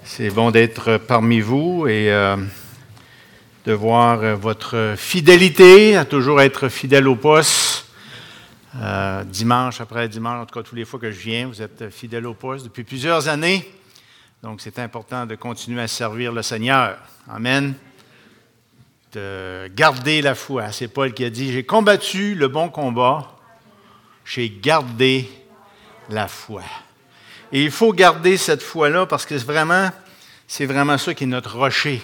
C'est bon d'être parmi vous et de voir votre fidélité, à toujours être fidèle au poste. Dimanche après dimanche, en tout cas tous les fois que je viens, vous êtes fidèle au poste depuis plusieurs années. Donc c'est important de continuer à servir le Seigneur. Amen. De garder la foi. C'est Paul qui a dit, j'ai combattu le bon combat, j'ai gardé la foi. Et il faut garder cette foi-là parce que c'est vraiment ça qui est notre rocher.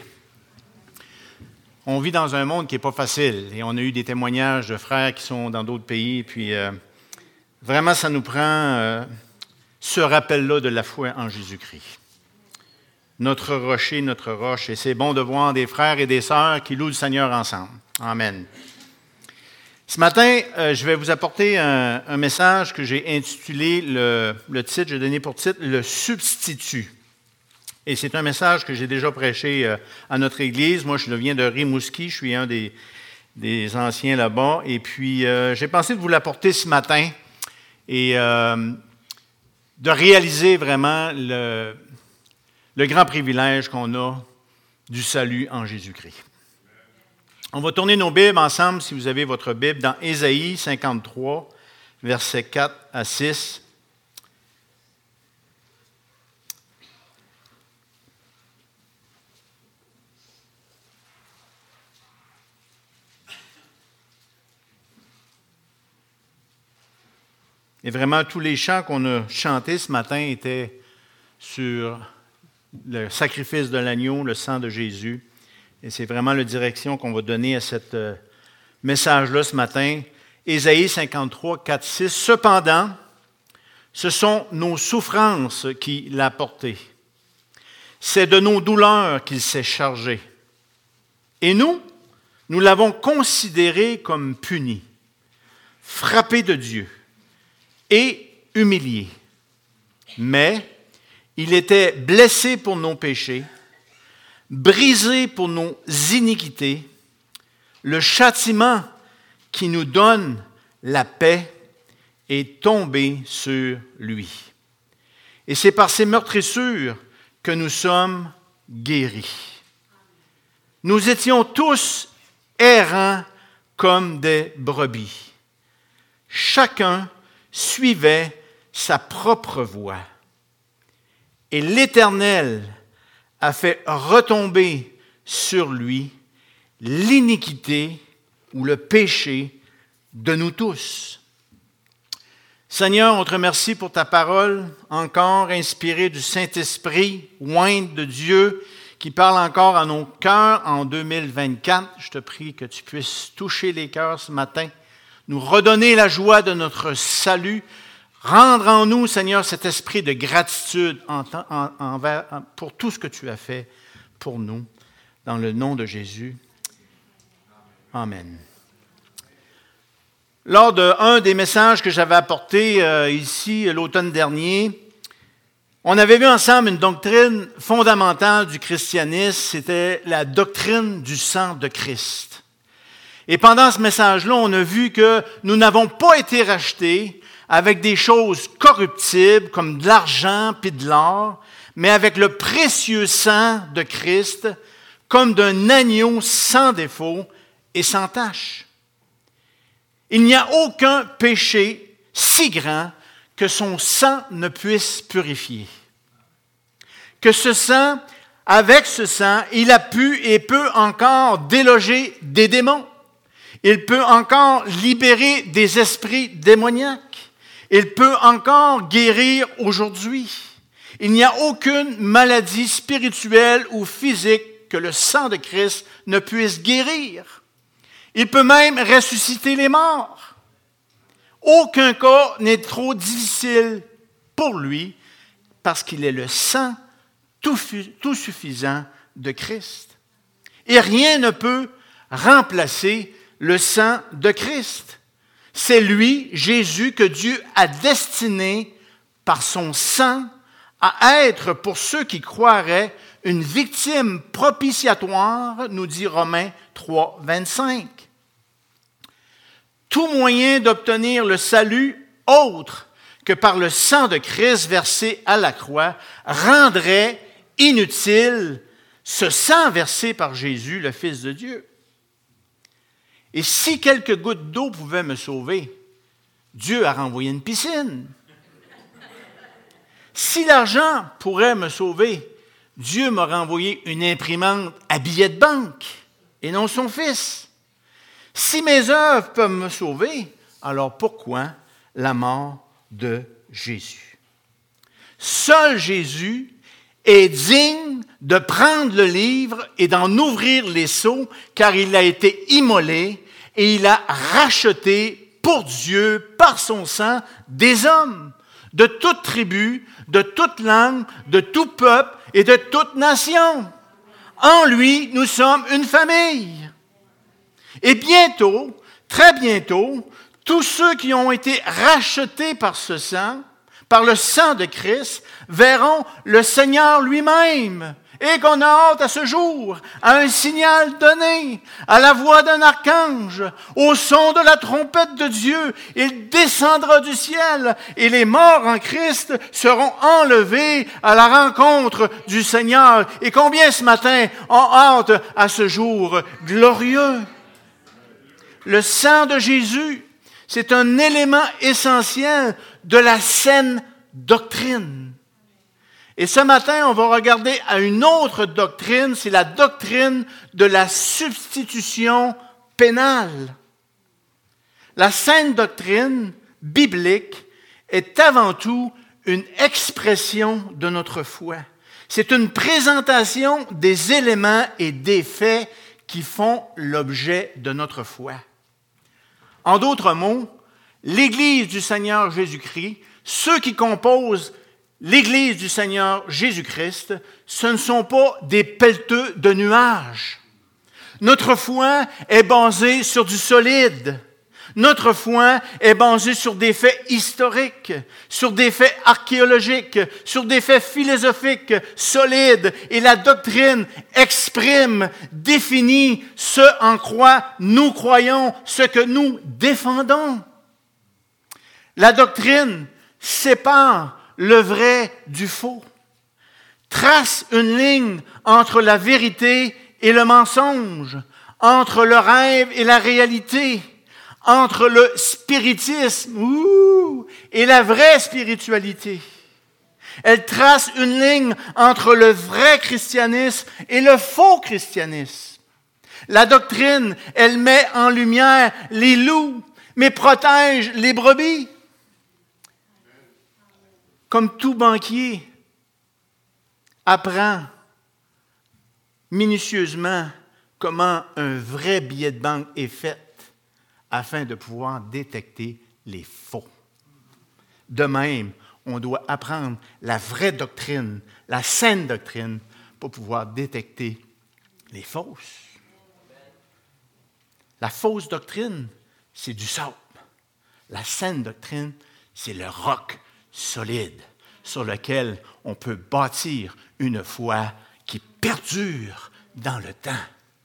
On vit dans un monde qui n'est pas facile et on a eu des témoignages de frères qui sont dans d'autres pays. Puis vraiment, ça nous prend ce rappel-là de la foi en Jésus-Christ. Notre rocher, notre roche. Et c'est bon de voir des frères et des sœurs qui louent le Seigneur ensemble. Amen. Ce matin, je vais vous apporter un message que j'ai intitulé, le titre, j'ai donné pour titre « Le substitut ». Et c'est un message que j'ai déjà prêché à notre Église. Moi, je viens de Rimouski, je suis un des anciens là-bas. Et puis, j'ai pensé de vous l'apporter ce matin et de réaliser vraiment le grand privilège qu'on a du salut en Jésus-Christ. On va tourner nos Bibles ensemble, si vous avez votre Bible, dans Ésaïe 53, versets 4 à 6. Et vraiment, tous les chants qu'on a chantés ce matin étaient sur le sacrifice de l'agneau, le sang de Jésus. Et c'est vraiment la direction qu'on va donner à ce message-là ce matin. Ésaïe 53, 4, 6. Cependant, ce sont nos souffrances qui l'a porté. C'est de nos douleurs qu'il s'est chargé. Et nous l'avons considéré comme puni, frappé de Dieu et humilié. Mais il était blessé pour nos péchés, brisé pour nos iniquités. Le châtiment qui nous donne la paix est tombé sur lui. Et c'est par ses meurtrissures que nous sommes guéris. Nous étions tous errants comme des brebis. Chacun suivait sa propre voie. Et l'Éternel a fait retomber sur lui l'iniquité ou le péché de nous tous. Seigneur, on te remercie pour ta parole, encore inspirée du Saint-Esprit, ointe de Dieu, qui parle encore à nos cœurs en 2024. Je te prie que tu puisses toucher les cœurs ce matin, nous redonner la joie de notre salut, rendre en nous, Seigneur, cet esprit de gratitude pour tout ce que tu as fait pour nous, dans le nom de Jésus. Amen. Lors d'un des messages que j'avais apporté ici l'automne dernier, on avait vu ensemble une doctrine fondamentale du christianisme, c'était la doctrine du sang de Christ. Et pendant ce message-là, on a vu que nous n'avons pas été rachetés avec des choses corruptibles comme de l'argent puis de l'or, mais avec le précieux sang de Christ, comme d'un agneau sans défaut et sans tache. Il n'y a aucun péché si grand que son sang ne puisse purifier. Que ce sang, avec ce sang, il a pu et peut encore déloger des démons. Il peut encore libérer des esprits démoniaques. Il peut encore guérir aujourd'hui. Il n'y a aucune maladie spirituelle ou physique que le sang de Christ ne puisse guérir. Il peut même ressusciter les morts. Aucun cas n'est trop difficile pour lui parce qu'il est le sang tout suffisant de Christ. Et rien ne peut remplacer le sang de Christ. C'est lui, Jésus, que Dieu a destiné par son sang à être, pour ceux qui croiraient, une victime propitiatoire, nous dit Romains 3, 25. Tout moyen d'obtenir le salut autre que par le sang de Christ versé à la croix rendrait inutile ce sang versé par Jésus, le Fils de Dieu. Et si quelques gouttes d'eau pouvaient me sauver, Dieu a renvoyé une piscine. Si l'argent pourrait me sauver, Dieu m'a renvoyé une imprimante à billets de banque et non son Fils. Si mes œuvres peuvent me sauver, alors pourquoi la mort de Jésus? Seul Jésus est digne de prendre le livre et d'en ouvrir les sceaux, car il a été immolé et il a racheté pour Dieu, par son sang, des hommes de toute tribu, de toute langue, de tout peuple et de toute nation. En lui, nous sommes une famille. Et bientôt, très bientôt, tous ceux qui ont été rachetés par ce sang, par le sang de Christ, verront le Seigneur lui-même. Et qu'on a hâte à ce jour, à un signal donné, à la voix d'un archange, au son de la trompette de Dieu. Il descendra du ciel et les morts en Christ seront enlevés à la rencontre du Seigneur. Et combien ce matin ont hâte à ce jour glorieux? Le sang de Jésus, c'est un élément essentiel de la saine doctrine. Et ce matin, on va regarder à une autre doctrine, c'est la doctrine de la substitution pénale. La saine doctrine biblique est avant tout une expression de notre foi. C'est une présentation des éléments et des faits qui font l'objet de notre foi. En d'autres mots, l'Église du Seigneur Jésus-Christ, ceux qui composent l'Église du Seigneur Jésus-Christ, ce ne sont pas des pelleteux de nuages. Notre foi est basée sur du solide. Notre foi est basée sur des faits historiques, sur des faits archéologiques, sur des faits philosophiques solides. Et la doctrine exprime, définit ce en quoi nous croyons, ce que nous défendons. La doctrine sépare le vrai du faux, trace une ligne entre la vérité et le mensonge, entre le rêve et la réalité, entre le spiritisme et la vraie spiritualité. Elle trace une ligne entre le vrai christianisme et le faux christianisme. La doctrine, elle met en lumière les loups, mais protège les brebis. Comme tout banquier apprend minutieusement comment un vrai billet de banque est fait afin de pouvoir détecter les faux. De même, on doit apprendre la vraie doctrine, la saine doctrine, pour pouvoir détecter les fausses. La fausse doctrine, c'est du sable. La saine doctrine, c'est le roc solide sur lequel on peut bâtir une foi qui perdure dans le temps.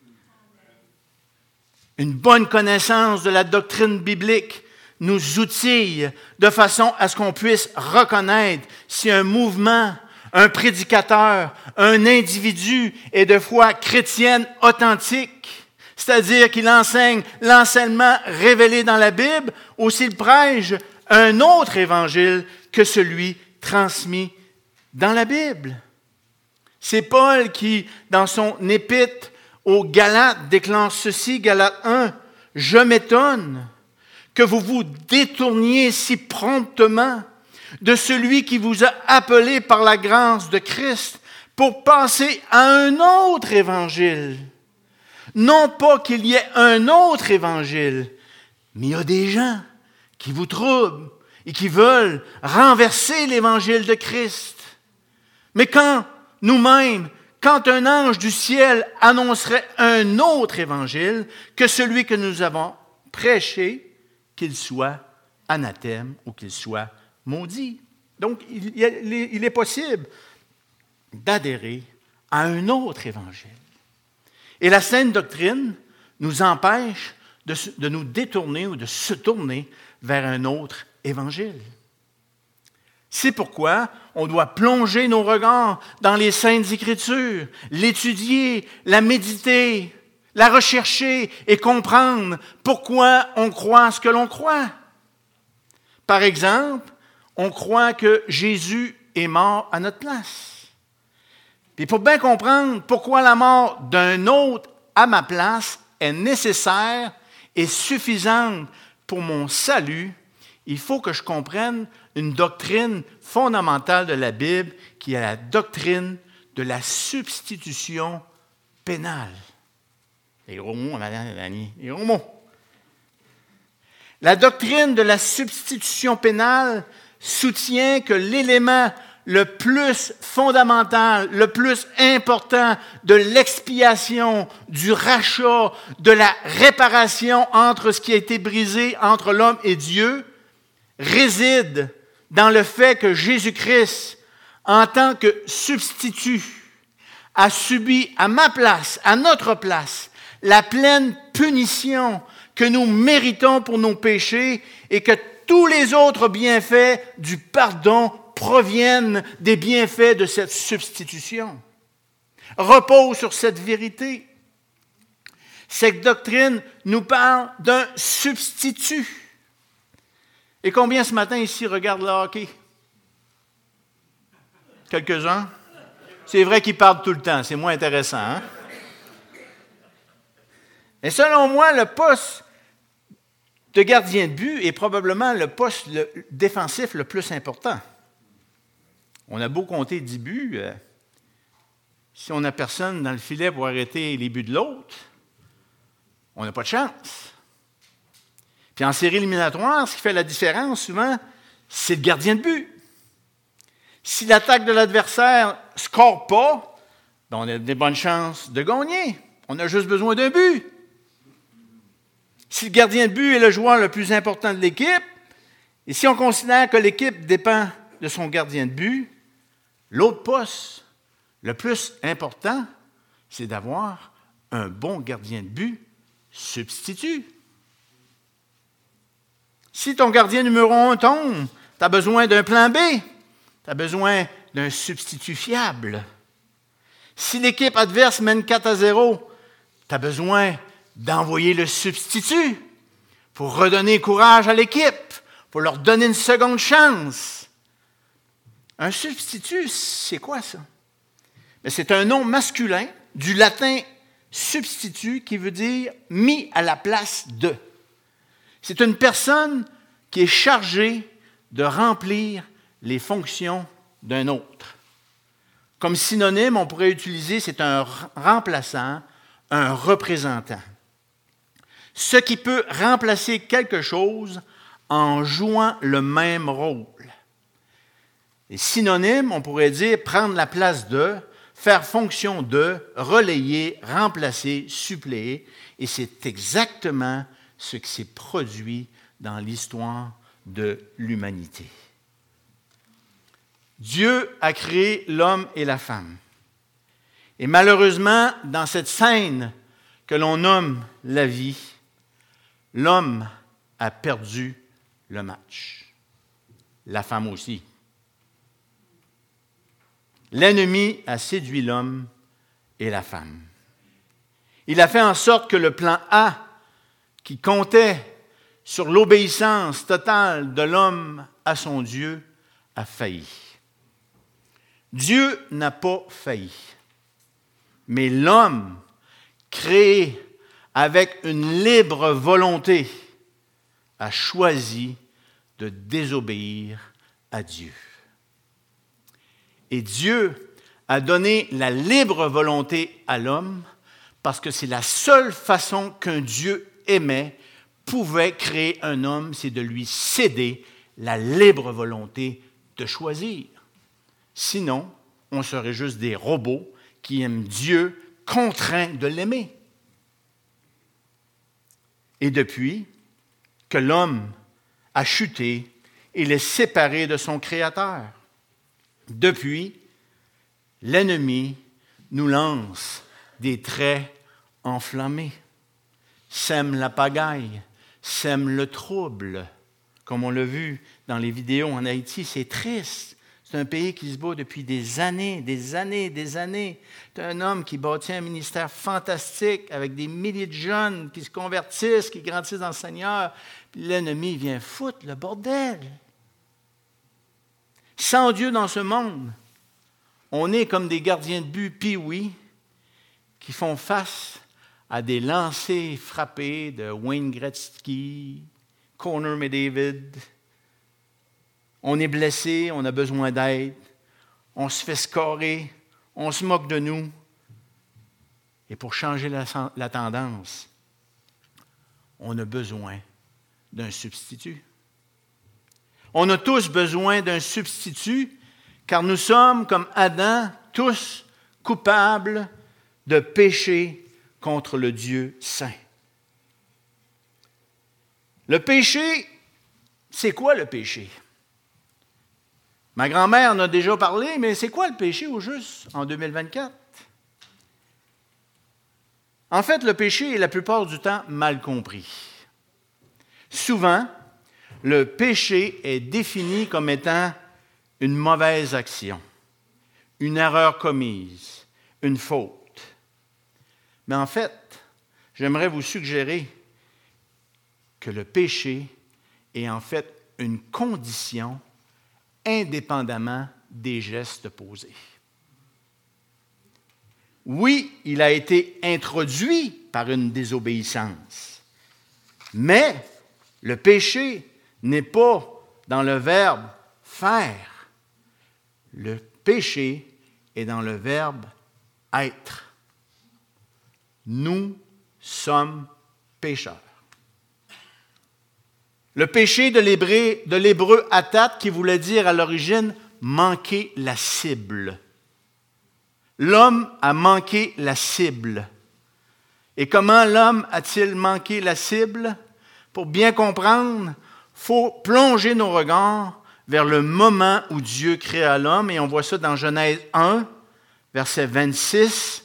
Une bonne connaissance de la doctrine biblique nous outille de façon à ce qu'on puisse reconnaître si un mouvement, un prédicateur, un individu est de foi chrétienne authentique, c'est-à-dire qu'il enseigne l'enseignement révélé dans la Bible ou s'il prêche un autre évangile que celui transmis dans la Bible. C'est Paul qui, dans son épître aux Galates, déclare ceci, Galates 1, « Je m'étonne que vous vous détourniez si promptement de celui qui vous a appelé par la grâce de Christ pour passer à un autre évangile. Non pas qu'il y ait un autre évangile, mais il y a des gens qui vous troublent et qui veulent renverser l'évangile de Christ. Mais quand nous-mêmes, quand un ange du ciel annoncerait un autre évangile que celui que nous avons prêché, qu'il soit anathème ou qu'il soit maudit. Donc, il est possible d'adhérer à un autre évangile. Et la saine doctrine nous empêche de nous détourner ou de se tourner vers un autre évangile. C'est pourquoi on doit plonger nos regards dans les Saintes Écritures, l'étudier, la méditer, la rechercher et comprendre pourquoi on croit ce que l'on croit. Par exemple, on croit que Jésus est mort à notre place. Et pour bien comprendre pourquoi la mort d'un autre à ma place est nécessaire et suffisante pour mon salut, il faut que je comprenne une doctrine fondamentale de la Bible qui est la doctrine de la substitution pénale. Les gros mots, madame Dani, les gros mots. La doctrine de la substitution pénale soutient que l'élément le plus fondamental, le plus important de l'expiation, du rachat, de la réparation entre ce qui a été brisé entre l'homme et Dieu, réside dans le fait que Jésus-Christ, en tant que substitut, a subi à ma place, à notre place, la pleine punition que nous méritons pour nos péchés et que tous les autres bienfaits du pardon proviennent des bienfaits de cette substitution. Repose sur cette vérité. Cette doctrine nous parle d'un substitut. Et combien ce matin ici regardent le hockey? Quelques-uns? C'est vrai qu'ils parlent tout le temps, c'est moins intéressant. Hein? Et selon moi, le poste de gardien de but est probablement le poste défensif le plus important. On a beau compter 10 buts, si on n'a personne dans le filet pour arrêter les buts de l'autre, on n'a pas de chance. Puis en série éliminatoire, ce qui fait la différence souvent, c'est le gardien de but. Si l'attaque de l'adversaire ne score pas, ben on a des bonnes chances de gagner. On a juste besoin d'un but. Si le gardien de but est le joueur le plus important de l'équipe, et si on considère que l'équipe dépend de son gardien de but, l'autre poste, le plus important, c'est d'avoir un bon gardien de but substitut. Si ton gardien numéro 1 tombe, tu as besoin d'un plan B, tu as besoin d'un substitut fiable. Si l'équipe adverse mène 4-0, tu as besoin d'envoyer le substitut pour redonner courage à l'équipe, pour leur donner une seconde chance. Un substitut, c'est quoi ça? Mais c'est un nom masculin du latin substitut qui veut dire mis à la place de. C'est une personne qui est chargée de remplir les fonctions d'un autre. Comme synonyme, on pourrait utiliser, c'est un remplaçant, un représentant. Ce qui peut remplacer quelque chose en jouant le même rôle. Et synonyme, on pourrait dire prendre la place de, faire fonction de, relayer, remplacer, suppléer. Et c'est exactement ce qui s'est produit dans l'histoire de l'humanité. Dieu a créé l'homme et la femme. Et malheureusement, dans cette scène que l'on nomme la vie, l'homme a perdu le match. La femme aussi. L'ennemi a séduit l'homme et la femme. Il a fait en sorte que le plan A, qui comptait sur l'obéissance totale de l'homme à son Dieu, a failli. Dieu n'a pas failli, mais l'homme, créé avec une libre volonté, a choisi de désobéir à Dieu. Et Dieu a donné la libre volonté à l'homme parce que c'est la seule façon qu'un Dieu aimait pouvait créer un homme, c'est de lui céder la libre volonté de choisir. Sinon, on serait juste des robots qui aiment Dieu contraints de l'aimer. Et depuis que l'homme a chuté, il est séparé de son Créateur. Depuis, l'ennemi nous lance des traits enflammés, sème la pagaille, sème le trouble, comme on l'a vu dans les vidéos en Haïti, c'est triste. C'est un pays qui se bat depuis des années. C'est un homme qui bâtit un ministère fantastique avec des milliers de jeunes qui se convertissent, qui grandissent dans le Seigneur. Puis l'ennemi vient foutre le bordel. Sans Dieu dans ce monde, on est comme des gardiens de but pee-wee qui font face à des lancers frappés de Wayne Gretzky, Connor McDavid. On est blessé, on a besoin d'aide, on se fait scorer, on se moque de nous. Et pour changer la tendance, on a besoin d'un substitut. On a tous besoin d'un substitut, car nous sommes, comme Adam, tous coupables de péché contre le Dieu saint. Le péché, c'est quoi le péché? Ma grand-mère en a déjà parlé, mais c'est quoi le péché au juste en 2024? En fait, le péché est la plupart du temps mal compris. Souvent, le péché est défini comme étant une mauvaise action, une erreur commise, une faute. Mais en fait, j'aimerais vous suggérer que le péché est en fait une condition indépendamment des gestes posés. Oui, il a été introduit par une désobéissance, mais le péché n'est pas dans le verbe « faire ». Le péché est dans le verbe « être ». Nous sommes pécheurs. Le péché de l'hébreu atat, qui voulait dire à l'origine « manquer la cible ». L'homme a manqué la cible. Et comment l'homme a-t-il manqué la cible? Pour bien comprendre, il faut plonger nos regards vers le moment où Dieu créa l'homme, et on voit ça dans Genèse 1, verset 26.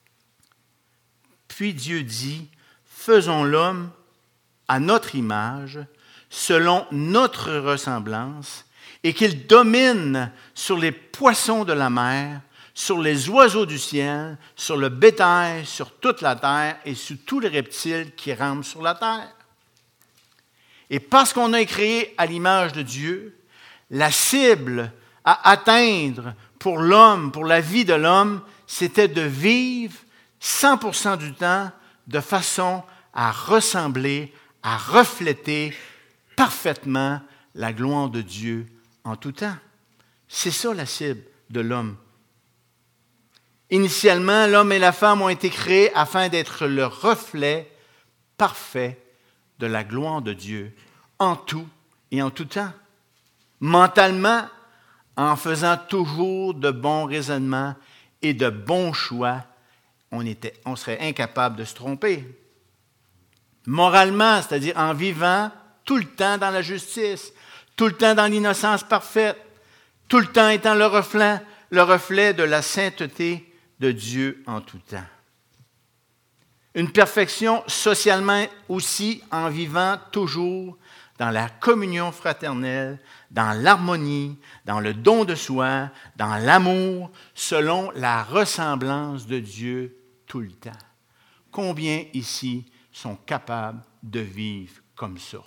Puis Dieu dit, « Faisons l'homme à notre image, selon notre ressemblance, et qu'il domine sur les poissons de la mer, sur les oiseaux du ciel, sur le bétail, sur toute la terre et sur tous les reptiles qui rampent sur la terre. » Et parce qu'on a été créé à l'image de Dieu, la cible à atteindre pour l'homme, pour la vie de l'homme, c'était de vivre 100% du temps de façon à ressembler, à refléter parfaitement la gloire de Dieu en tout temps. C'est ça la cible de l'homme. Initialement, l'homme et la femme ont été créés afin d'être le reflet parfait de la gloire de Dieu en tout et en tout temps. Mentalement, en faisant toujours de bons raisonnements et de bons choix, on serait incapable de se tromper. Moralement, c'est-à-dire en vivant tout le temps dans la justice, tout le temps dans l'innocence parfaite, tout le temps étant le reflet de la sainteté de Dieu en tout temps. Une perfection socialement aussi en vivant toujours dans la communion fraternelle, dans l'harmonie, dans le don de soi, dans l'amour, selon la ressemblance de Dieu tout le temps. Combien ici sont capables de vivre comme ça?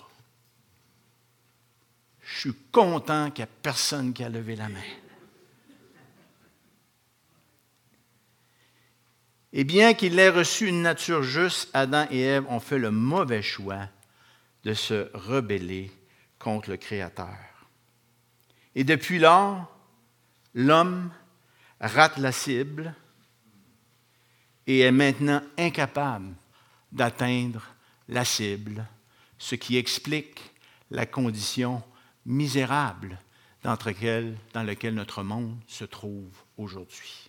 Je suis content qu'il n'y ait personne qui a levé la main. Et bien qu'il ait reçu une nature juste, Adam et Ève ont fait le mauvais choix de se rebeller contre le Créateur. Et depuis lors, l'homme rate la cible et est maintenant incapable d'atteindre la cible, ce qui explique la condition misérable dans laquelle notre monde se trouve aujourd'hui.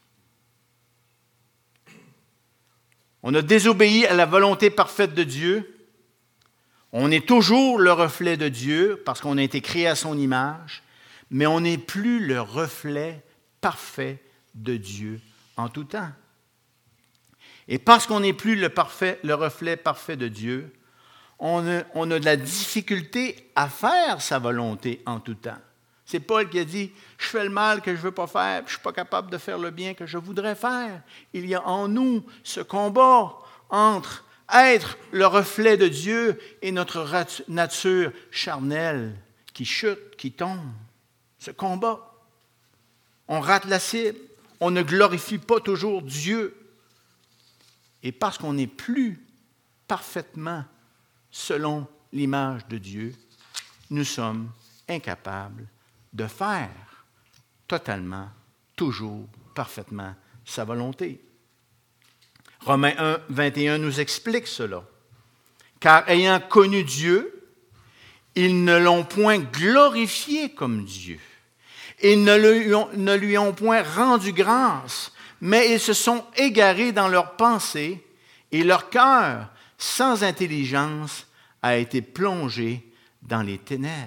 On a désobéi à la volonté parfaite de Dieu. On est toujours le reflet de Dieu parce qu'on a été créé à son image, mais on n'est plus le reflet parfait de Dieu en tout temps. Et parce qu'on n'est plus le reflet parfait de Dieu, on a de la difficulté à faire sa volonté en tout temps. C'est Paul qui a dit, « Je fais le mal que je ne veux pas faire, puis je ne suis pas capable de faire le bien que je voudrais faire. » Il y a en nous ce combat entre être le reflet de Dieu et notre nature charnelle qui chute, qui tombe. Ce combat. On rate la cible. On ne glorifie pas toujours Dieu. Et parce qu'on n'est plus parfaitement selon l'image de Dieu, nous sommes incapables de faire totalement, toujours, parfaitement sa volonté. Romains 1, 21 nous explique cela. Car ayant connu Dieu, ils ne l'ont point glorifié comme Dieu. Ils ne lui ont point rendu grâce, mais ils se sont égarés dans leurs pensées et leur cœur, sans intelligence, a été plongé dans les ténèbres.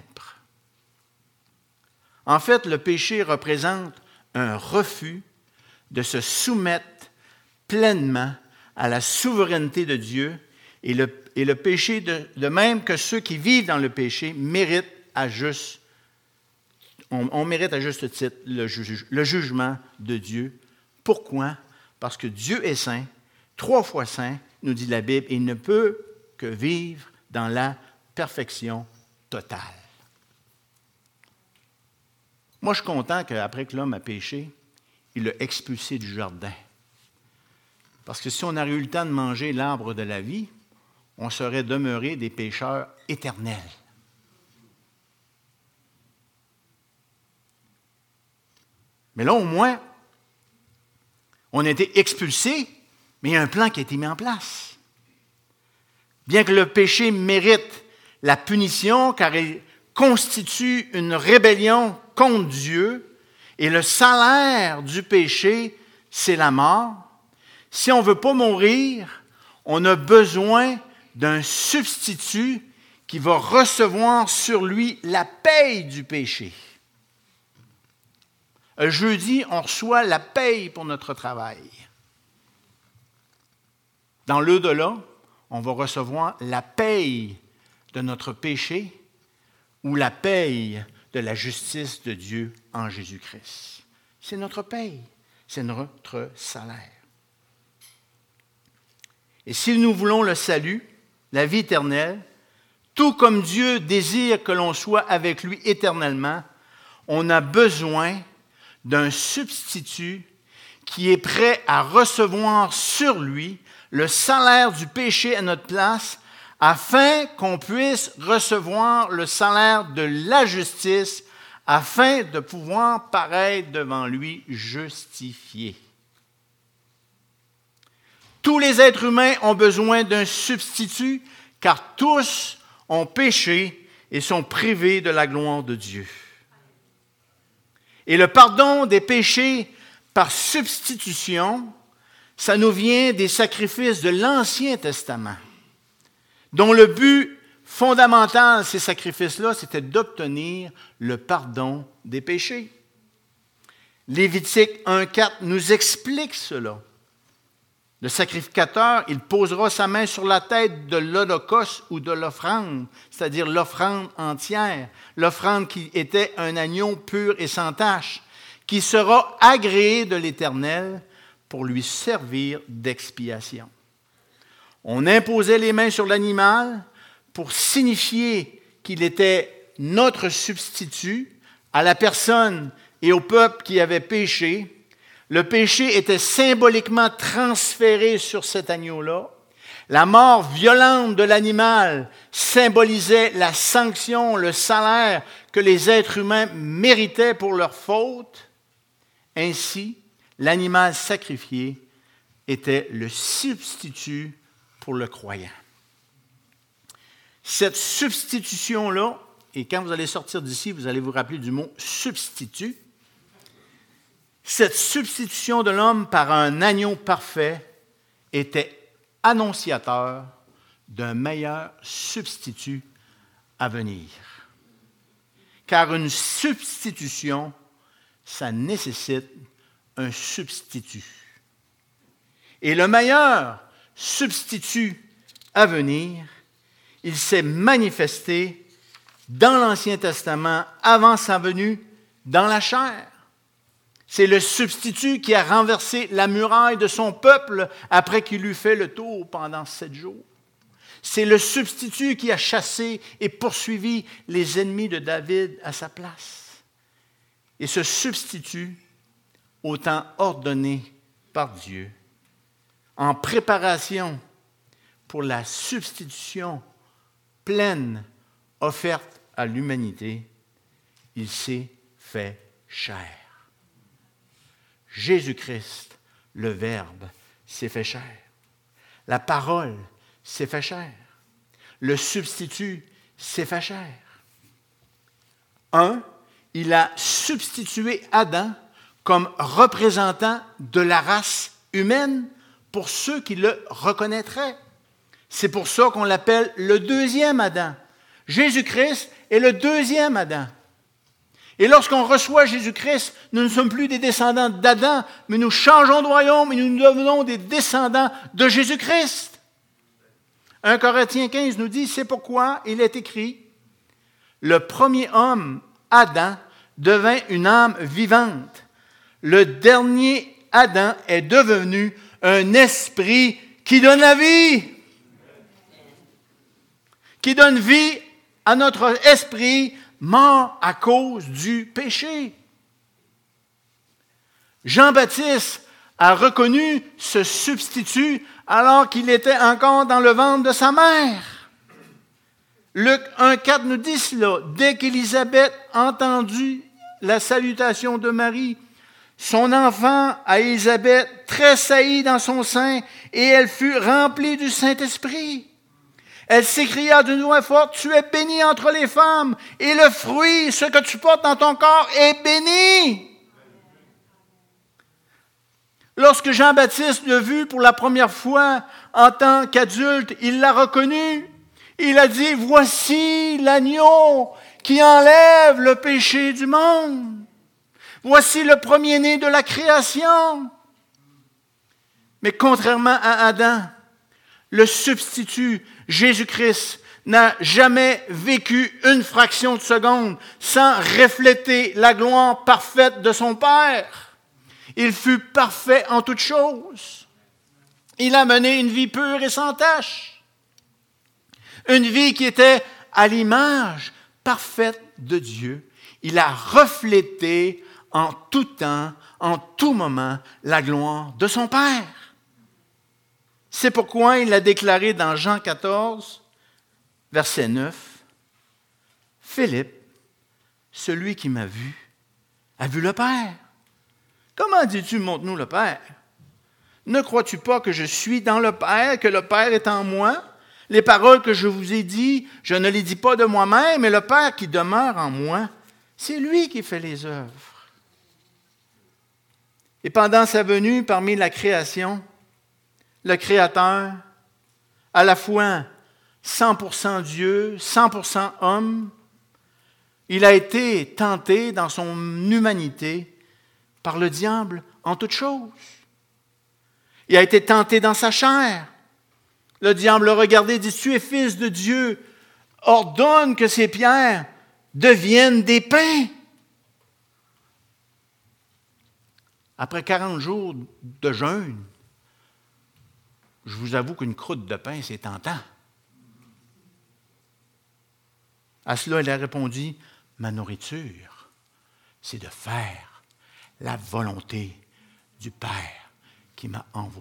En fait, le péché représente un refus de se soumettre pleinement à la souveraineté de Dieu et le péché, de même que ceux qui vivent dans le péché, méritent on mérite à juste titre le jugement de Dieu. Pourquoi? Parce que Dieu est saint, 3 fois saint, nous dit la Bible, et il ne peut que vivre dans la perfection totale. Moi, je suis content qu'après que l'homme a péché, il l'a expulsé du jardin. Parce que si on avait eu le temps de manger l'arbre de la vie, on serait demeuré des pécheurs éternels. Mais là, au moins, on a été expulsés, mais il y a un plan qui a été mis en place. Bien que le péché mérite la punition, car il constitue une rébellion contre Dieu, et le salaire du péché, c'est la mort. Si on ne veut pas mourir, on a besoin d'un substitut qui va recevoir sur lui la paye du péché. Jeudi, on reçoit la paye pour notre travail. Dans l'au-delà, on va recevoir la paye de notre péché ou la paye de la justice de Dieu en Jésus-Christ. C'est notre paye, c'est notre salaire. Et si nous voulons le salut, la vie éternelle, tout comme Dieu désire que l'on soit avec lui éternellement, on a besoin d'un substitut qui est prêt à recevoir sur lui le salaire du péché à notre place, afin qu'on puisse recevoir le salaire de la justice, afin de pouvoir paraître devant lui justifié. Tous les êtres humains ont besoin d'un substitut, car tous ont péché et sont privés de la gloire de Dieu. Et le pardon des péchés par substitution, ça nous vient des sacrifices de l'Ancien Testament, dont le but fondamental de ces sacrifices-là, c'était d'obtenir le pardon des péchés. Lévitique 1,4 nous explique cela. Le sacrificateur, il posera sa main sur la tête de l'holocauste ou de l'offrande, c'est-à-dire l'offrande entière, l'offrande qui était un agneau pur et sans tache, qui sera agréé de l'Éternel pour lui servir d'expiation. On imposait les mains sur l'animal pour signifier qu'il était notre substitut à la personne et au peuple qui avait péché. Le péché était symboliquement transféré sur cet agneau-là. La mort violente de l'animal symbolisait la sanction, le salaire que les êtres humains méritaient pour leurs fautes. Ainsi, l'animal sacrifié était le substitut pour le croyant. Cette substitution-là, et quand vous allez sortir d'ici, vous allez vous rappeler du mot substitut. Cette substitution de l'homme par un agneau parfait était annonciateur d'un meilleur substitut à venir. Car une substitution, ça nécessite un substitut. Et le meilleur substitut à venir, il s'est manifesté dans l'Ancien Testament avant sa venue dans la chair. C'est le substitut qui a renversé la muraille de son peuple après qu'il eut fait le tour pendant 7 jours. C'est le substitut qui a chassé et poursuivi les ennemis de David à sa place. Et ce substitut, au temps ordonné par Dieu, en préparation pour la substitution pleine offerte à l'humanité, il s'est fait chair. Jésus-Christ, le Verbe, s'est fait chair. La parole s'est fait chair. Le substitut s'est fait chair. Il a substitué Adam comme représentant de la race humaine pour ceux qui le reconnaîtraient. C'est pour ça qu'on l'appelle le deuxième Adam. Jésus-Christ est le deuxième Adam. Et lorsqu'on reçoit Jésus-Christ, nous ne sommes plus des descendants d'Adam, mais nous changeons de royaume et nous devenons des descendants de Jésus-Christ. 1 Corinthiens 15 nous dit, c'est pourquoi il est écrit, le premier homme, Adam, devint une âme vivante. Le dernier Adam est devenu un esprit qui donne la vie, qui donne vie à notre esprit mort à cause du péché. Jean-Baptiste a reconnu ce substitut alors qu'il était encore dans le ventre de sa mère. Luc 1,4 nous dit cela. Dès qu'Élisabeth entendit la salutation de Marie, son enfant à Élisabeth tressaillit dans son sein et elle fut remplie du Saint-Esprit. Elle s'écria d'une voix forte, « Tu es bénie entre les femmes, et le fruit, ce que tu portes dans ton corps, est béni. » Lorsque Jean-Baptiste l'a vu pour la première fois en tant qu'adulte, il l'a reconnu. Il a dit, « Voici l'agneau qui enlève le péché du monde. Voici le premier-né de la création. » Mais contrairement à Adam, le substitut, Jésus-Christ, n'a jamais vécu une fraction de seconde sans refléter la gloire parfaite de son Père. Il fut parfait en toutes choses. Il a mené une vie pure et sans tache. Une vie qui était à l'image parfaite de Dieu. Il a reflété en tout temps, en tout moment, la gloire de son Père. C'est pourquoi il a déclaré dans Jean 14, verset 9, « Philippe, celui qui m'a vu, a vu le Père. Comment dis-tu, montre-nous le Père? Ne crois-tu pas que je suis dans le Père, que le Père est en moi? Les paroles que je vous ai dites, je ne les dis pas de moi-même, mais le Père qui demeure en moi, c'est lui qui fait les œuvres. » Et pendant sa venue parmi la création, le Créateur, à la fois 100% Dieu, 100% homme, il a été tenté dans son humanité par le diable en toutes choses. Il a été tenté dans sa chair. Le diable l'a regardé et dit, « Tu es fils de Dieu, ordonne que ces pierres deviennent des pains. » Après 40 jours de jeûne, je vous avoue qu'une croûte de pain, c'est tentant. À cela, il a répondu, « Ma nourriture, c'est de faire la volonté du Père qui m'a envoyé. »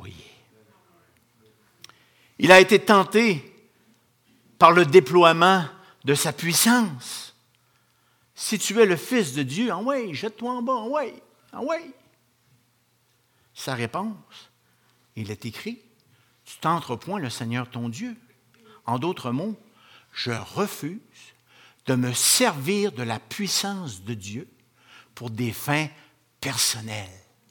Il a été tenté par le déploiement de sa puissance. Si tu es le Fils de Dieu, ah ouais, jette-toi en bas, ah ouais, ah ouais. Sa réponse, il est écrit, tu tenteras point le Seigneur ton Dieu. En d'autres mots, je refuse de me servir de la puissance de Dieu pour des fins personnelles.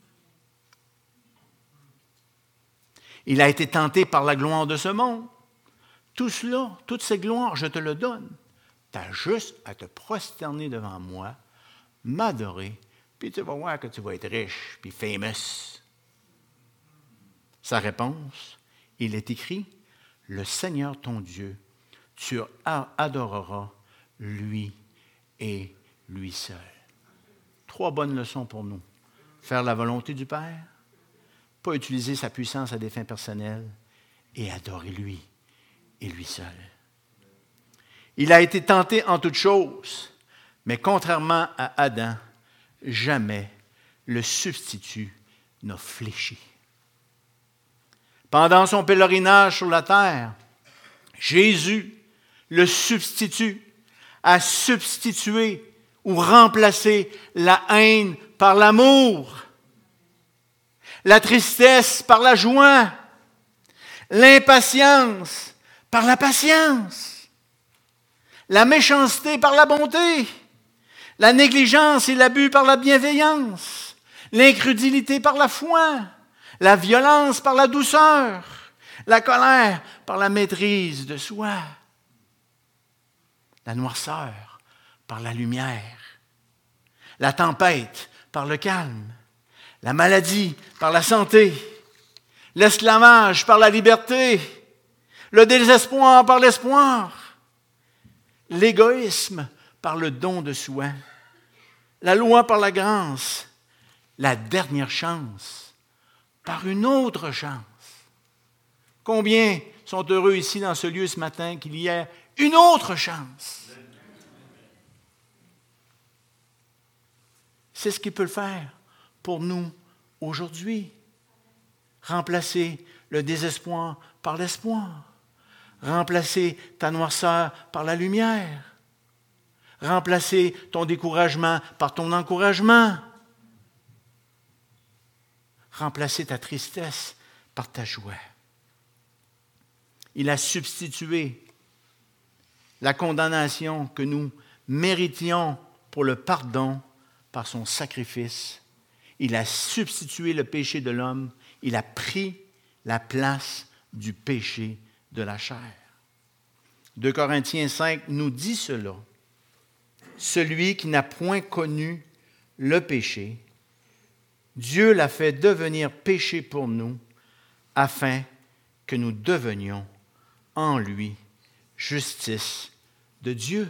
Il a été tenté par la gloire de ce monde. Tout cela, toutes ces gloires, je te le donne. Tu as juste à te prosterner devant moi, m'adorer, puis tu vas voir que tu vas être riche, puis famous. Sa réponse, il est écrit, « Le Seigneur ton Dieu, tu adoreras lui et lui seul. 3 bonnes leçons pour nous. Faire la volonté du Père, pas utiliser sa puissance à des fins personnelles et adorer lui et lui seul. Il a été tenté en toutes choses, mais contrairement à Adam, jamais le substitut n'a fléchi. Pendant son pèlerinage sur la terre, Jésus, le substitut, a substitué ou remplacé la haine par l'amour, la tristesse par la joie, l'impatience par la patience, la méchanceté par la bonté, la négligence et l'abus par la bienveillance, l'incrédulité par la foi, la violence par la douceur, la colère par la maîtrise de soi, la noirceur par la lumière, la tempête par le calme, la maladie par la santé, l'esclavage par la liberté, le désespoir par l'espoir, l'égoïsme par le don de soi, la loi par la grâce, la dernière chance par une autre chance. Combien sont heureux ici dans ce lieu ce matin qu'il y ait une autre chance? C'est ce qu'il peut faire pour nous aujourd'hui. Remplacer le désespoir par l'espoir. Remplacer ta noirceur par la lumière. Remplacer ton découragement par ton encouragement. Remplacer ta tristesse par ta joie. Il a substitué la condamnation que nous méritions pour le pardon par son sacrifice. Il a substitué le péché de l'homme. Il a pris la place du péché de la chair. 2 Corinthiens 5 nous dit cela. Celui qui n'a point connu le péché, Dieu l'a fait devenir péché pour nous, afin que nous devenions en lui justice de Dieu.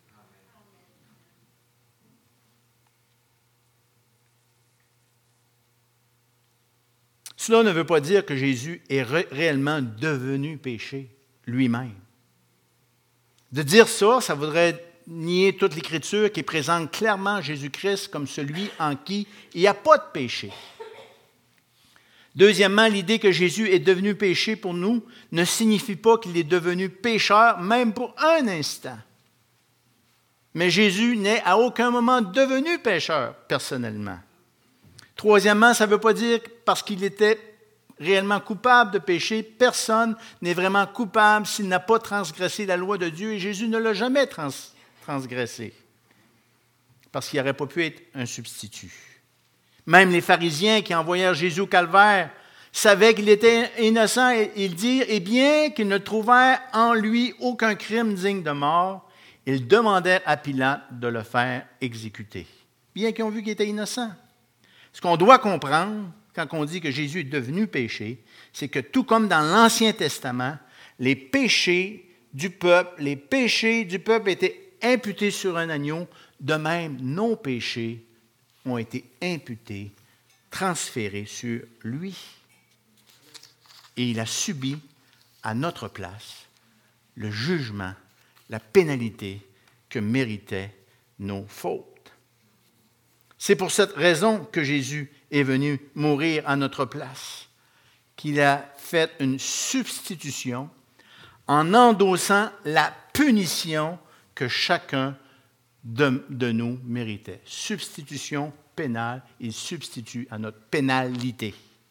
Cela ne veut pas dire que Jésus est réellement devenu péché lui-même. De dire ça, ça voudrait nier toute l'Écriture qui présente clairement Jésus-Christ comme celui en qui il n'y a pas de péché. Deuxièmement, l'idée que Jésus est devenu péché pour nous ne signifie pas qu'il est devenu pécheur, même pour un instant. Mais Jésus n'est à aucun moment devenu pécheur, personnellement. Troisièmement, ça ne veut pas dire que parce qu'il était réellement coupable de péché, personne n'est vraiment coupable s'il n'a pas transgressé la loi de Dieu, et Jésus ne l'a jamais transgressé, parce qu'il n'aurait pas pu être un substitut. Même les pharisiens qui envoyèrent Jésus au calvaire savaient qu'il était innocent, et ils dirent, et bien qu'ils ne trouvèrent en lui aucun crime digne de mort, ils demandèrent à Pilate de le faire exécuter, bien qu'ils ont vu qu'il était innocent. Ce qu'on doit comprendre quand on dit que Jésus est devenu péché, c'est que tout comme dans l'Ancien Testament, les péchés du peuple étaient imputés sur un agneau, de même nos péchés ont été imputés, transférés sur lui. Et il a subi à notre place le jugement, la pénalité que méritaient nos fautes. C'est pour cette raison que Jésus est venu mourir à notre place, qu'il a fait une substitution en endossant la punition que chacun de nous méritait. Substitution pénale, il substitue à notre pénalité.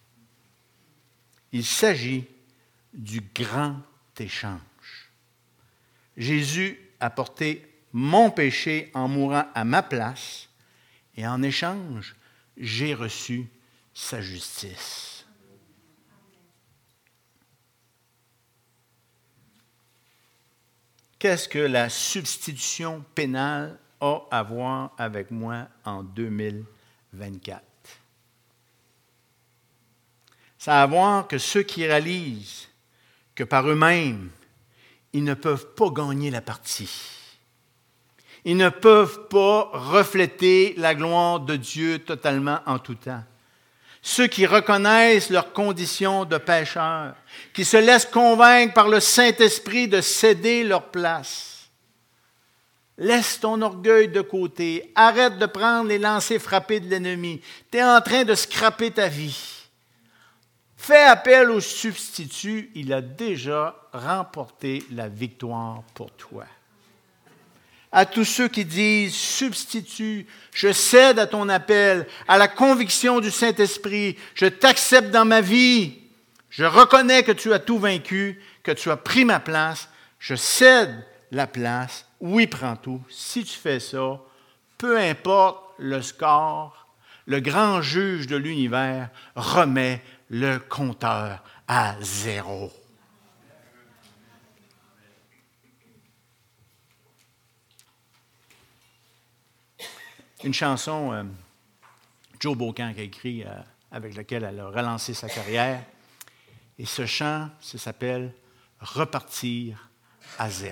Il s'agit du grand échange. Jésus a porté mon péché en mourant à ma place, et en échange, j'ai reçu sa justice. Qu'est-ce que la substitution pénale a à voir avec moi en 2024? Ça a à voir que ceux qui réalisent que par eux-mêmes, ils ne peuvent pas gagner la partie. Ils ne peuvent pas refléter la gloire de Dieu totalement en tout temps. Ceux qui reconnaissent leur condition de pécheurs, qui se laissent convaincre par le Saint-Esprit de céder leur place. Laisse ton orgueil de côté. Arrête de prendre les lancers frappés de l'ennemi. Tu es en train de scraper ta vie. Fais appel au substitut. Il a déjà remporté la victoire pour toi. À tous ceux qui disent « Substitut, je cède à ton appel, à la conviction du Saint-Esprit, je t'accepte dans ma vie, je reconnais que tu as tout vaincu, que tu as pris ma place, je cède la place, oui, prends tout. » Si tu fais ça, peu importe le score, le grand juge de l'univers remet le compteur à 0. Une chanson, Joe Beaucamp qui a écrit, avec laquelle elle a relancé sa carrière. Et ce chant, ça s'appelle « Repartir à 0 ».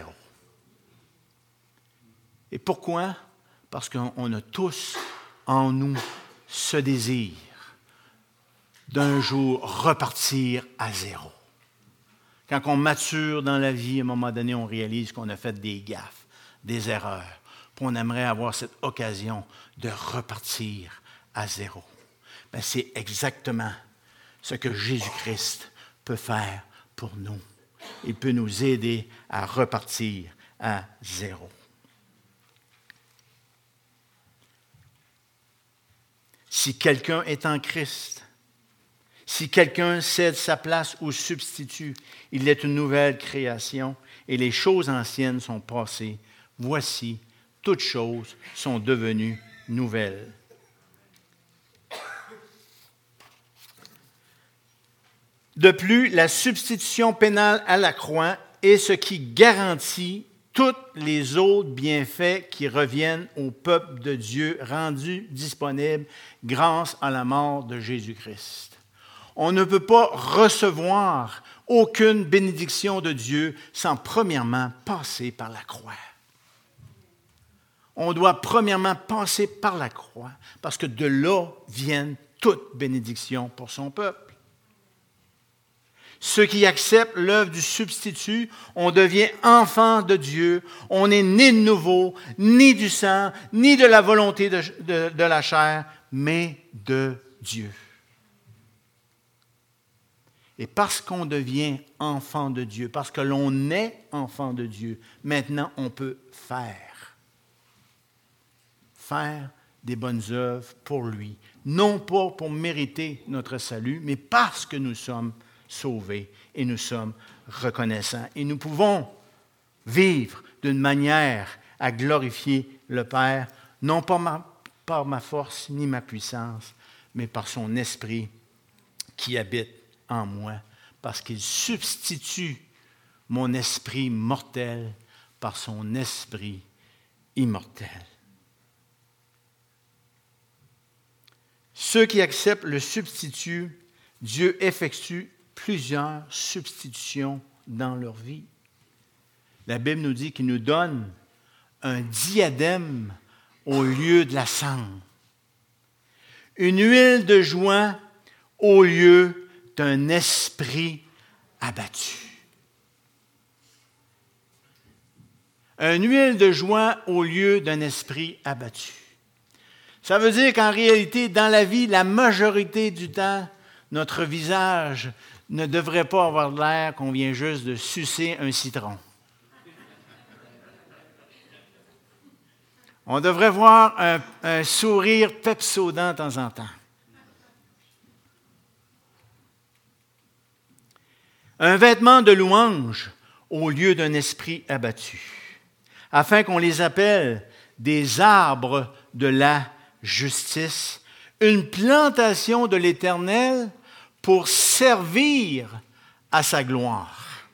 Et pourquoi? Parce qu'on a tous en nous ce désir d'un jour repartir à 0. Quand on mature dans la vie, à un moment donné, on réalise qu'on a fait des gaffes, des erreurs. Puis on aimerait avoir cette occasion de repartir à 0. Bien, c'est exactement ce que Jésus-Christ peut faire pour nous. Il peut nous aider à repartir à 0. Si quelqu'un est en Christ, si quelqu'un cède sa place au substitut, il est une nouvelle création et les choses anciennes sont passées. Voici, toutes choses sont devenues nouvelles. De plus, la substitution pénale à la croix est ce qui garantit tous les autres bienfaits qui reviennent au peuple de Dieu rendus disponibles grâce à la mort de Jésus-Christ. On ne peut pas recevoir aucune bénédiction de Dieu sans premièrement passer par la croix. On doit premièrement passer par la croix, parce que de là viennent toutes bénédictions pour son peuple. Ceux qui acceptent l'œuvre du substitut, on devient enfant de Dieu, on n'est ni de nouveau, ni du sang, ni de la volonté de la chair, mais de Dieu. Et parce qu'on devient enfant de Dieu, parce que l'on est enfant de Dieu, maintenant on peut faire des bonnes œuvres pour lui. Non pas pour mériter notre salut, mais parce que nous sommes sauvés et nous sommes reconnaissants. Et nous pouvons vivre d'une manière à glorifier le Père, non pas par ma force ni ma puissance, mais par son esprit qui habite en moi, parce qu'il substitue mon esprit mortel par son esprit immortel. Ceux qui acceptent le substitut, Dieu effectue plusieurs substitutions dans leur vie. La Bible nous dit qu'il nous donne un diadème au lieu de la cendre, une huile de joie au lieu d'un esprit abattu. Une huile de joie au lieu d'un esprit abattu. Ça veut dire qu'en réalité, dans la vie, la majorité du temps, notre visage ne devrait pas avoir l'air qu'on vient juste de sucer un citron. On devrait voir un sourire pepsodent de temps en temps. Un vêtement de louange au lieu d'un esprit abattu, afin qu'on les appelle des arbres de la justice, une plantation de l'Éternel pour servir à sa gloire.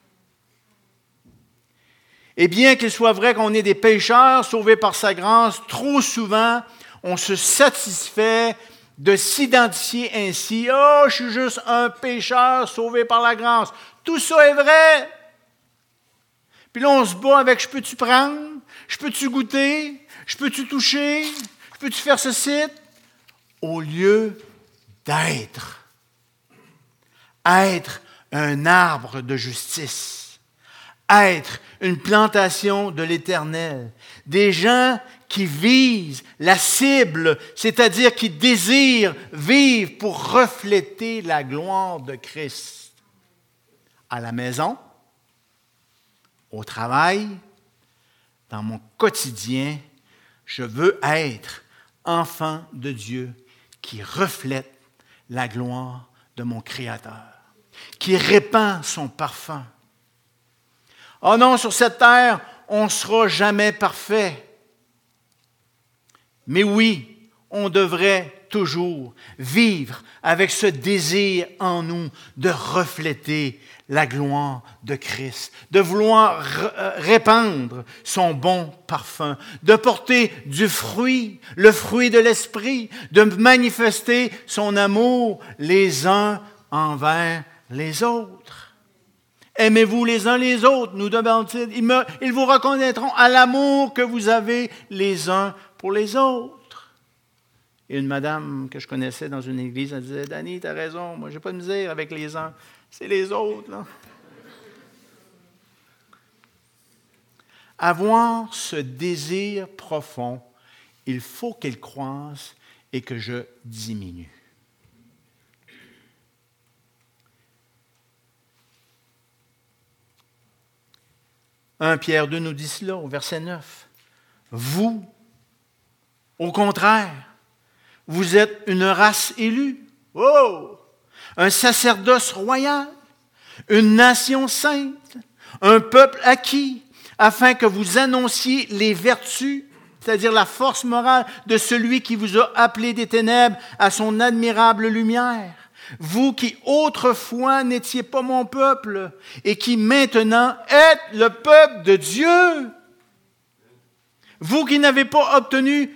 Et bien qu'il soit vrai qu'on est des pécheurs sauvés par sa grâce, trop souvent, on se satisfait de s'identifier ainsi. « Oh, je suis juste un pécheur sauvé par la grâce. » Tout ça est vrai. Puis là, on se bat avec « je peux-tu prendre? Je peux-tu goûter? Je peux-tu toucher? Je peux-tu faire ceci? » Au lieu d'être. Être un arbre de justice. Être une plantation de l'Éternel. Des gens qui visent la cible, c'est-à-dire qui désirent vivre pour refléter la gloire de Christ. À la maison, au travail, dans mon quotidien, je veux être enfant de Dieu qui reflète la gloire de mon Créateur, qui répand son parfum. Oh non, sur cette terre, on ne sera jamais parfait. Mais oui, on devrait toujours vivre avec ce désir en nous de refléter la gloire de Christ, de vouloir répandre son bon parfum, de porter du fruit, le fruit de l'esprit, de manifester son amour les uns envers les autres. Aimez-vous les uns les autres, nous demande-t-il. Ils vous reconnaîtront à l'amour que vous avez les uns pour les autres. Et une madame que je connaissais dans une église, elle disait, « Danny, tu as raison, moi, je n'ai pas de misère avec les uns, c'est les autres. » là. Avoir ce désir profond, il faut qu'il croisse et que je diminue. « 1 Pierre 2 nous dit cela au verset 9. « Vous, au contraire, vous êtes une race élue, un sacerdoce royal, une nation sainte, un peuple acquis, afin que vous annonciez les vertus, c'est-à-dire la force morale de celui qui vous a appelé des ténèbres à son admirable lumière. Vous qui autrefois n'étiez pas mon peuple et qui maintenant êtes le peuple de Dieu. Vous qui n'aviez pas obtenu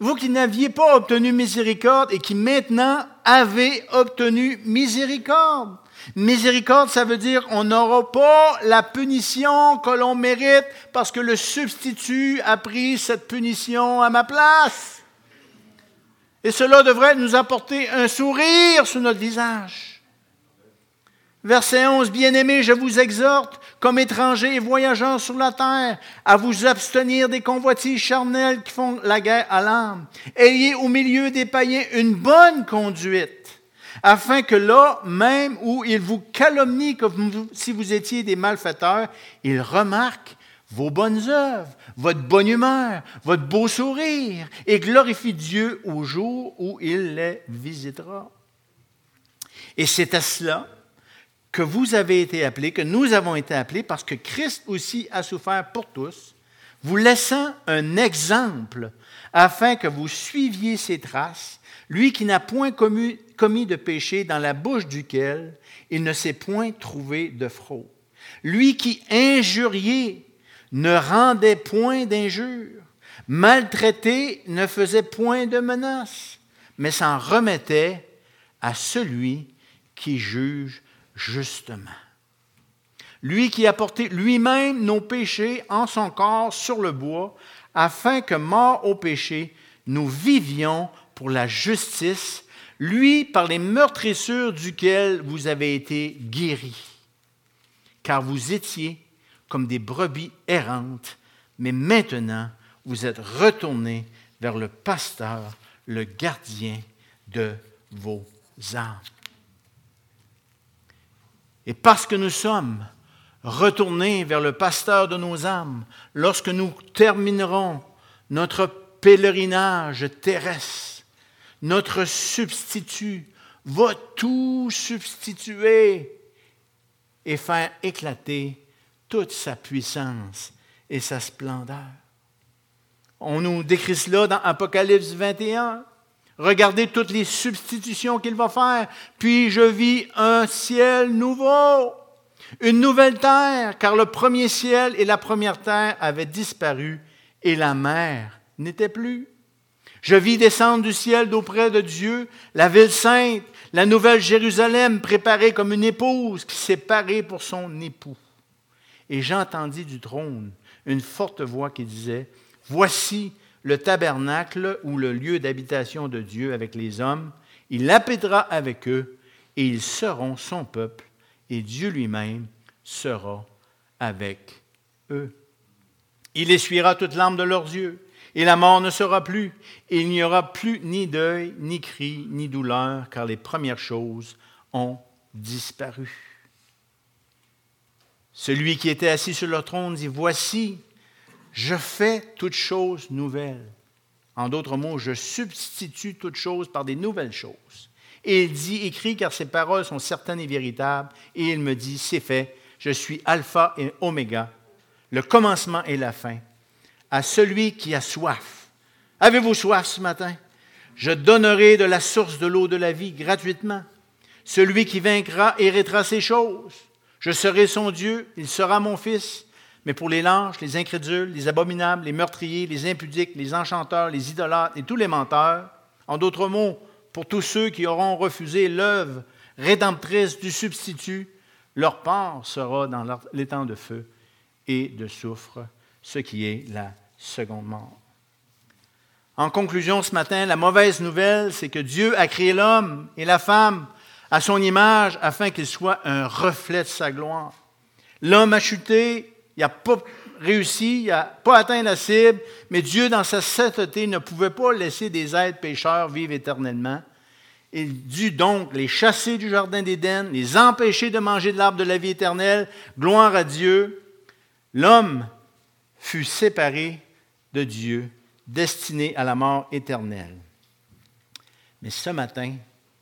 miséricorde et qui maintenant avez obtenu miséricorde. Miséricorde, ça veut dire qu'on n'aura pas la punition que l'on mérite parce que le substitut a pris cette punition à ma place. Et cela devrait nous apporter un sourire sur notre visage. Verset 11, « Bien-aimés, je vous exhorte, comme étrangers et voyageurs sur la terre, à vous abstenir des convoitises charnelles qui font la guerre à l'âme. Ayez au milieu des païens une bonne conduite, afin que là même où ils vous calomnient comme si vous étiez des malfaiteurs, ils remarquent vos bonnes œuvres, votre bonne humeur, votre beau sourire, et glorifient Dieu au jour où il les visitera. » Et c'est à cela que vous avez été appelés, que nous avons été appelés, parce que Christ aussi a souffert pour tous, vous laissant un exemple, afin que vous suiviez ses traces, lui qui n'a point commis de péché, dans la bouche duquel il ne s'est point trouvé de fraude. Lui qui, injurié, ne rendait point d'injures, maltraité, ne faisait point de menaces, mais s'en remettait à celui qui juge justement. Lui qui a porté lui-même nos péchés en son corps sur le bois, afin que, morts au péché, nous vivions pour la justice, lui par les meurtrissures duquel vous avez été guéris. Car vous étiez comme des brebis errantes, mais maintenant vous êtes retournés vers le pasteur, le gardien de vos âmes. Et parce que nous sommes retournés vers le pasteur de nos âmes, lorsque nous terminerons notre pèlerinage terrestre, notre substitut va tout substituer et faire éclater toute sa puissance et sa splendeur. On nous décrit cela dans Apocalypse 21. Regardez toutes les substitutions qu'il va faire. Puis je vis un ciel nouveau, une nouvelle terre, car le premier ciel et la première terre avaient disparu et la mer n'était plus. Je vis descendre du ciel d'auprès de Dieu la ville sainte, la nouvelle Jérusalem préparée comme une épouse qui s'est parée pour son époux. Et j'entendis du trône une forte voix qui disait, « Voici le tabernacle ou le lieu d'habitation de Dieu avec les hommes. Il habitera avec eux et ils seront son peuple et Dieu lui-même sera avec eux. Il essuiera toute larme de leurs yeux et la mort ne sera plus. Et il n'y aura plus ni deuil, ni cri, ni douleur, car les premières choses ont disparu. » Celui qui était assis sur le trône dit, « Voici, je fais toutes choses nouvelles. » En d'autres mots, je substitue toutes choses par des nouvelles choses. Et il dit, « Écris, car ces paroles sont certaines et véritables. » Et il me dit, « C'est fait, je suis Alpha et Oméga, le commencement et la fin. À celui qui a soif. » Avez-vous soif ce matin? Je donnerai de la source de l'eau de la vie gratuitement. Celui qui vaincra héritera ces choses. Je serai son Dieu, il sera mon fils. Mais pour les lâches, les incrédules, les abominables, les meurtriers, les impudiques, les enchanteurs, les idolâtres et tous les menteurs, en d'autres mots, pour tous ceux qui auront refusé l'œuvre rédemptrice du substitut, leur part sera dans l'étang de feu et de soufre, ce qui est la seconde mort. En conclusion, ce matin, la mauvaise nouvelle, c'est que Dieu a créé l'homme et la femme à son image afin qu'il soit un reflet de sa gloire. L'homme a chuté, il n'a pas réussi, il n'a pas atteint la cible, mais Dieu, dans sa sainteté, ne pouvait pas laisser des êtres pécheurs vivre éternellement. Il dut donc les chasser du jardin d'Éden, les empêcher de manger de l'arbre de la vie éternelle. Gloire à Dieu. L'homme fut séparé de Dieu, destiné à la mort éternelle. Mais ce matin,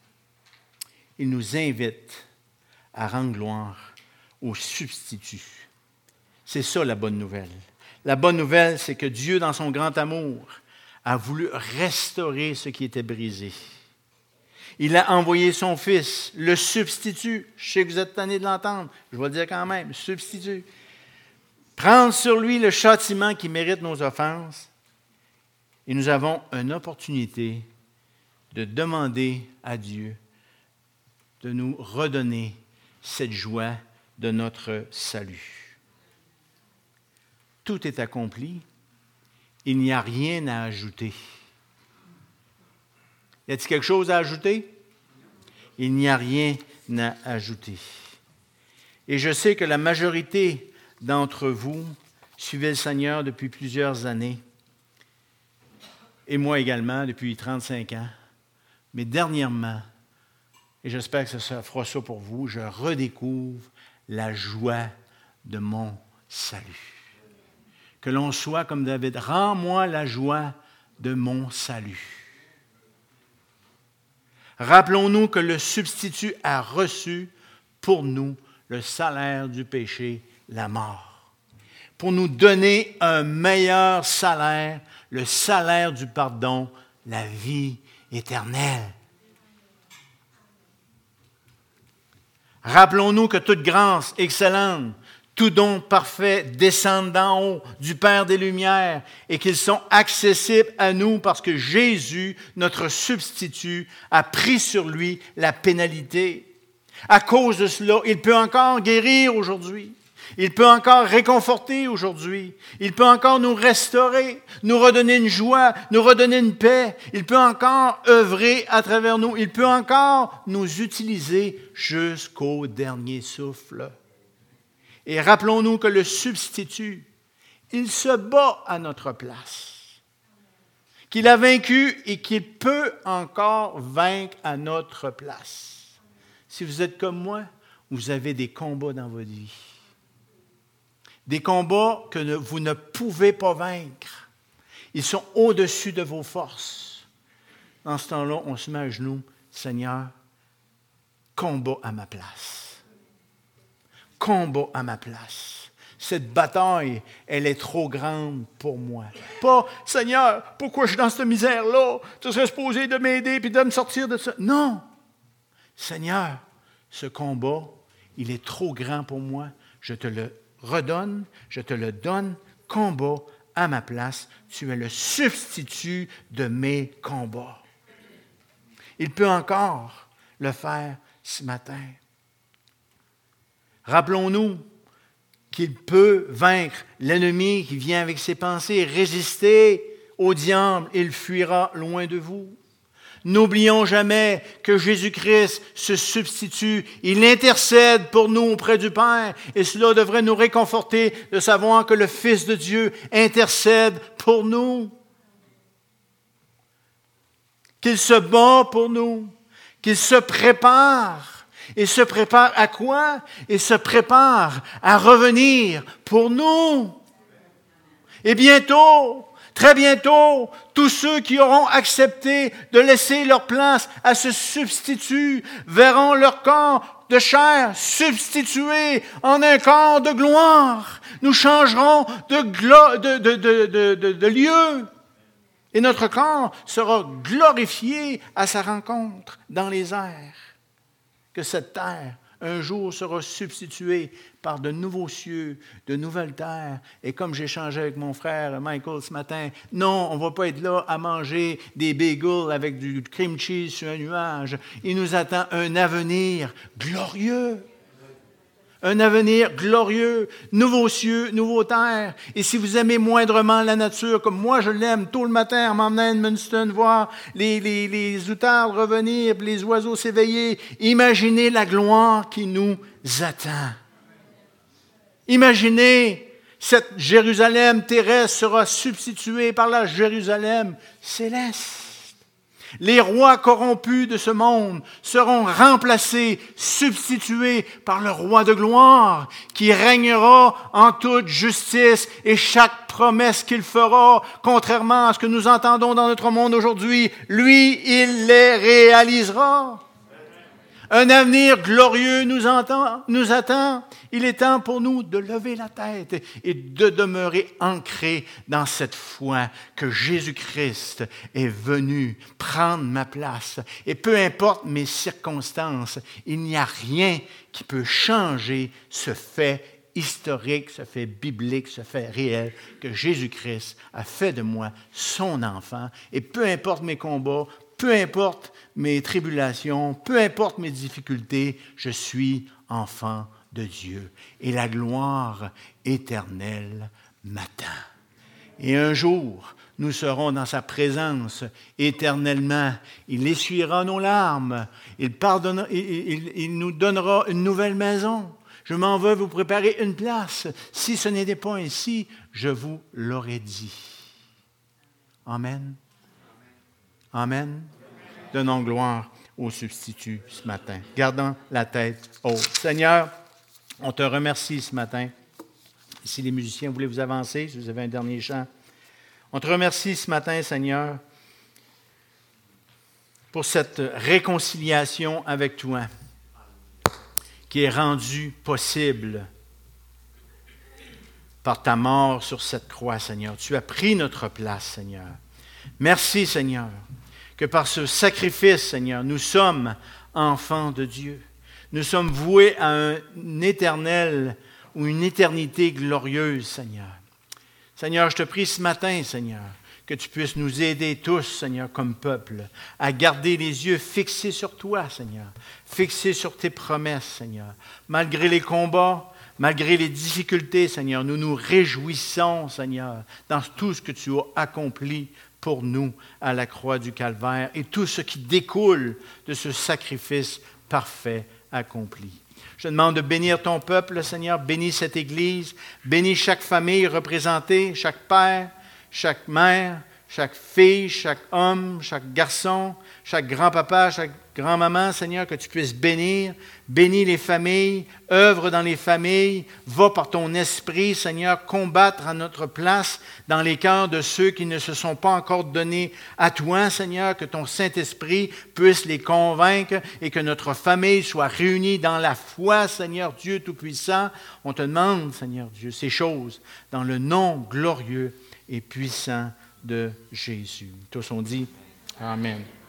il nous invite à rendre gloire au substitut. C'est ça la bonne nouvelle. La bonne nouvelle, c'est que Dieu, dans son grand amour, a voulu restaurer ce qui était brisé. Il a envoyé son Fils, le substitut. Je sais que vous êtes tannés de l'entendre, je vais le dire quand même, substitut. Prendre sur lui le châtiment qui mérite nos offenses. Et nous avons une opportunité de demander à Dieu de nous redonner cette joie de notre salut. Tout est accompli. Il n'y a rien à ajouter. Y a-t-il quelque chose à ajouter? Il n'y a rien à ajouter. Et je sais que la majorité d'entre vous suivez le Seigneur depuis plusieurs années, et moi également depuis 35 ans. Mais dernièrement, et j'espère que ça fera ça pour vous, je redécouvre la joie de mon salut. Que l'on soit comme David, rends-moi la joie de mon salut. Rappelons-nous que le substitut a reçu pour nous le salaire du péché, la mort. Pour nous donner un meilleur salaire, le salaire du pardon, la vie éternelle. Rappelons-nous que toute grâce excellente, tout don parfait descendent d'en haut du Père des Lumières et qu'ils sont accessibles à nous parce que Jésus, notre substitut, a pris sur lui la pénalité. À cause de cela, il peut encore guérir aujourd'hui. Il peut encore réconforter aujourd'hui. Il peut encore nous restaurer, nous redonner une joie, nous redonner une paix. Il peut encore œuvrer à travers nous. Il peut encore nous utiliser jusqu'au dernier souffle. Et rappelons-nous que le substitut, il se bat à notre place. Qu'il a vaincu et qu'il peut encore vaincre à notre place. Si vous êtes comme moi, vous avez des combats dans votre vie. Des combats que vous ne pouvez pas vaincre. Ils sont au-dessus de vos forces. Dans ce temps-là, on se met à genoux. Seigneur, combat à ma place. Combat à ma place. Cette bataille, elle est trop grande pour moi. Pas, Seigneur, pourquoi je suis dans cette misère-là? Tu serais supposé de m'aider et de me sortir de ça. Non. Seigneur, ce combat, il est trop grand pour moi. Je te le redonne, je te le donne, combat à ma place. Tu es le substitut de mes combats. Il peut encore le faire ce matin. Rappelons-nous qu'il peut vaincre l'ennemi qui vient avec ses pensées. Résistez au diable, il fuira loin de vous. N'oublions jamais que Jésus-Christ se substitue. Il intercède pour nous auprès du Père. Et cela devrait nous réconforter de savoir que le Fils de Dieu intercède pour nous. Qu'il se bat pour nous. Qu'il se prépare. Et se prépare à quoi? Il se prépare à revenir pour nous. Et bientôt, très bientôt, tous ceux qui auront accepté de laisser leur place à ce substitut verront leur corps de chair substitué en un corps de gloire. Nous changerons de lieu. Et notre corps sera glorifié à sa rencontre dans les airs. Que cette terre, un jour, sera substituée par de nouveaux cieux, de nouvelles terres. Et comme j'échangeais avec mon frère Michael ce matin, non, on ne va pas être là à manger des bagels avec du cream cheese sur un nuage. Il nous attend un avenir glorieux. Un avenir glorieux, nouveaux cieux, nouveaux terres. Et si vous aimez moindrement la nature, comme moi je l'aime, tôt le matin, en m'emmenant à Edmundston, voir les outardes revenir, les oiseaux s'éveiller, imaginez la gloire qui nous attend. Imaginez, cette Jérusalem terrestre sera substituée par la Jérusalem céleste. Les rois corrompus de ce monde seront remplacés, substitués par le roi de gloire qui régnera en toute justice et chaque promesse qu'il fera, contrairement à ce que nous entendons dans notre monde aujourd'hui, lui, il les réalisera. Un avenir glorieux nous attend. Il est temps pour nous de lever la tête et de demeurer ancrés dans cette foi que Jésus-Christ est venu prendre ma place. Et peu importe mes circonstances, il n'y a rien qui peut changer ce fait historique, ce fait biblique, ce fait réel que Jésus-Christ a fait de moi son enfant. Et peu importe mes combats, peu importe mes tribulations, peu importe mes difficultés, je suis enfant de Dieu. Et la gloire éternelle m'attend. Et un jour, nous serons dans sa présence éternellement. Il essuiera nos larmes. Il nous donnera une nouvelle maison. Je m'en vais vous préparer une place. Si ce n'était pas ainsi, je vous l'aurais dit. Amen. Amen. Donnons gloire au substitut ce matin. Gardons la tête haute. Seigneur, on te remercie ce matin. Si les musiciens voulaient vous avancer, si vous avez un dernier chant. On te remercie ce matin, Seigneur, pour cette réconciliation avec toi qui est rendue possible par ta mort sur cette croix, Seigneur. Tu as pris notre place, Seigneur. Merci, Seigneur, que par ce sacrifice, Seigneur, nous sommes enfants de Dieu. Nous sommes voués à un éternel ou une éternité glorieuse, Seigneur. Seigneur, je te prie ce matin, Seigneur, que tu puisses nous aider tous, Seigneur, comme peuple, à garder les yeux fixés sur toi, Seigneur, fixés sur tes promesses, Seigneur. Malgré les combats, malgré les difficultés, Seigneur, nous nous réjouissons, Seigneur, dans tout ce que tu as accompli pour nous à la croix du Calvaire et tout ce qui découle de ce sacrifice parfait accompli. Je te demande de bénir ton peuple, Seigneur, bénis cette Église, bénis chaque famille représentée, chaque père, chaque mère, chaque fille, chaque homme, chaque garçon, chaque grand-papa, chaque grand-maman, Seigneur, que tu puisses bénir. Bénis les familles, œuvre dans les familles, va par ton esprit, Seigneur, combattre à notre place dans les cœurs de ceux qui ne se sont pas encore donnés à toi, Seigneur, que ton Saint-Esprit puisse les convaincre et que notre famille soit réunie dans la foi, Seigneur Dieu Tout-Puissant. On te demande, Seigneur Dieu, ces choses dans le nom glorieux et puissant de Jésus. Tous ont dit Amen.